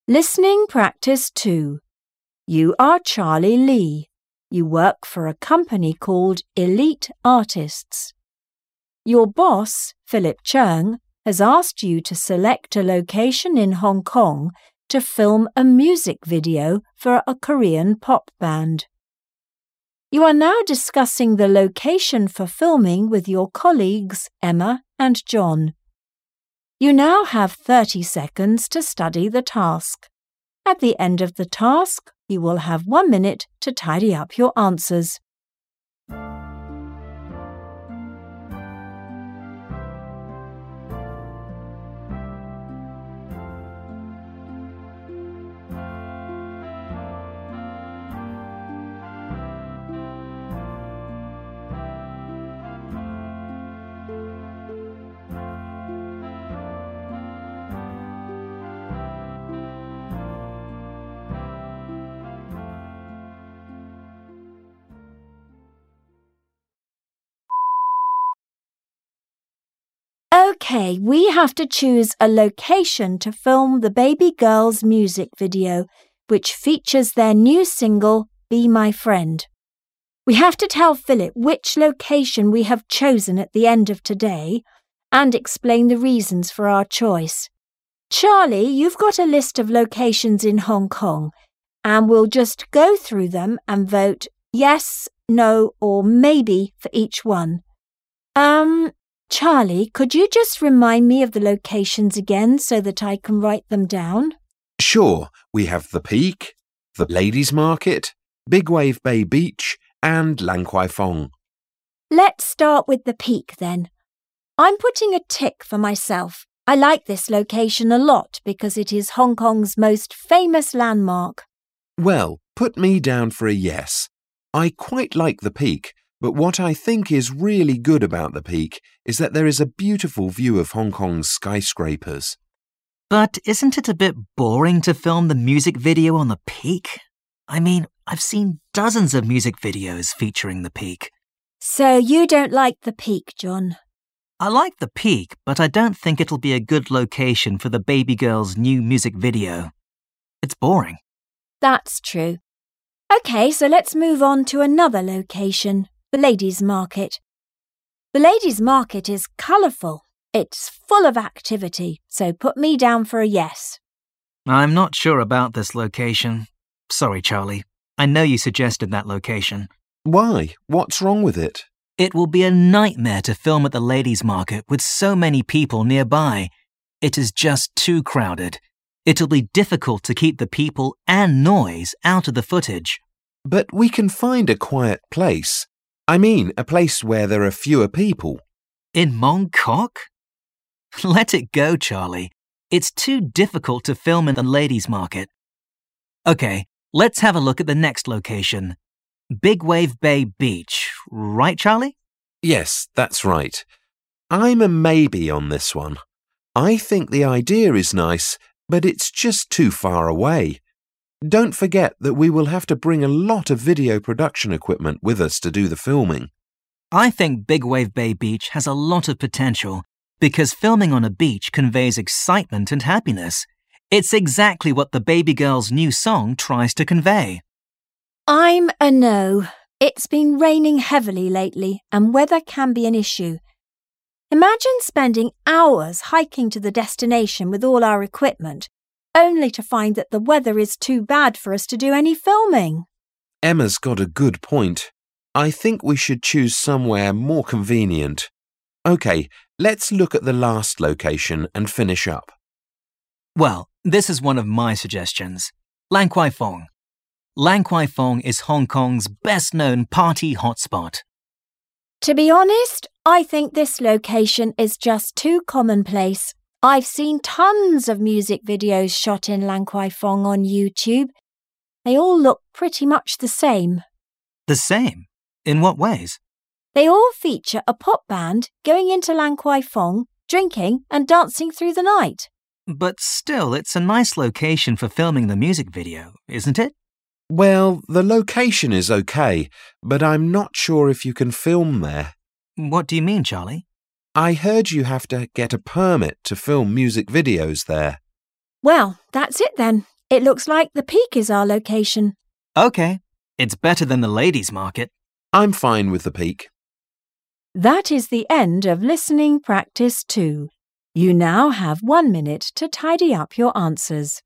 Listening Practice 2. You are Charlie Lee. You work for a company called Elite Artists. Your boss, Philip Cheung, has asked you to select a location in Hong Kong to film a music video for a Korean pop band. You are now discussing the location for filming with your colleagues Emma and John. You now have 30 seconds to study the task. At the end of the task, you will have 1 minute to tidy up your answers. Okay, we have to choose a location to film the Baby Girls music video, which features their new single, Be My Friend. We have to tell Philip which location we have chosen at the end of today and explain the reasons for our choice. Charlie, you've got a list of locations in Hong Kong, and we'll just go through them and vote yes, no, or maybe for each one. Charlie, could you just remind me of the locations again so that I can write them down? Sure, we have the Peak, the Ladies Market, Big Wave Bay Beach and Lan Kwai Fong. Let's start with the Peak then. I'm putting a tick for myself. I like this location a lot because it is Hong Kong's most famous landmark. Well, put me down for a yes. I quite like the Peak, but what I think is really good about the Peak is that there is a beautiful view of Hong Kong's skyscrapers. But isn't it a bit boring to film the music video on the Peak? I mean, I've seen dozens of music videos featuring the Peak. So you don't like the Peak, John? I like the Peak, but I don't think it'll be a good location for the Baby Girls' new music video. It's boring. That's true. Okay, so let's move on to another location, the Ladies Market. The Ladies Market is colourful. It's full of activity, so put me down for a yes. I'm not sure about this location. Sorry, Charlie. I know you suggested that location. Why? What's wrong with it? It will be a nightmare to film at the Ladies Market with so many people nearby. It is just too crowded. It'll be difficult to keep the people and noise out of the footage. But we can find a quiet place. I mean, a place where there are fewer people. In Mong Kok? Let it go, Charlie. It's too difficult to film in the Ladies Market. Okay, let's have a look at the next location. Big Wave Bay Beach, right, Charlie? Yes, that's right. I'm a maybe on this one. I think the idea is nice, but it's just too far away. Don't forget that we will have to bring a lot of video production equipment with us to do the filming. I think Big Wave Bay Beach has a lot of potential because filming on a beach conveys excitement and happiness. It's exactly what the Baby Girls' new song tries to convey. I'm a no. It's been raining heavily lately and weather can be an issue. Imagine spending hours hiking to the destination with all our equipment, only to find that the weather is too bad for us to do any filming. Emma's got a good point. I think we should choose somewhere more convenient. OK, let's look at the last location and finish up. Well, this is one of my suggestions. Lan Kwai Fong. Lan Kwai Fong is Hong Kong's best-known party hotspot. To be honest, I think this location is just too commonplace. I've seen tons of music videos shot in Lan Kwai Fong on YouTube. They all look pretty much the same. The same? In what ways? They all feature a pop band going into Lan Kwai Fong, drinking and dancing through the night. But still, it's a nice location for filming the music video, isn't it? Well, the location is OK, but I'm not sure if you can film there. What do you mean, Charlie? I heard you have to get a permit to film music videos there. Well, that's it then. It looks like the Peak is our location. OK, it's better than the ladies' market. I'm fine with the Peak. That is the end of listening practice 2. You now have 1 minute to tidy up your answers.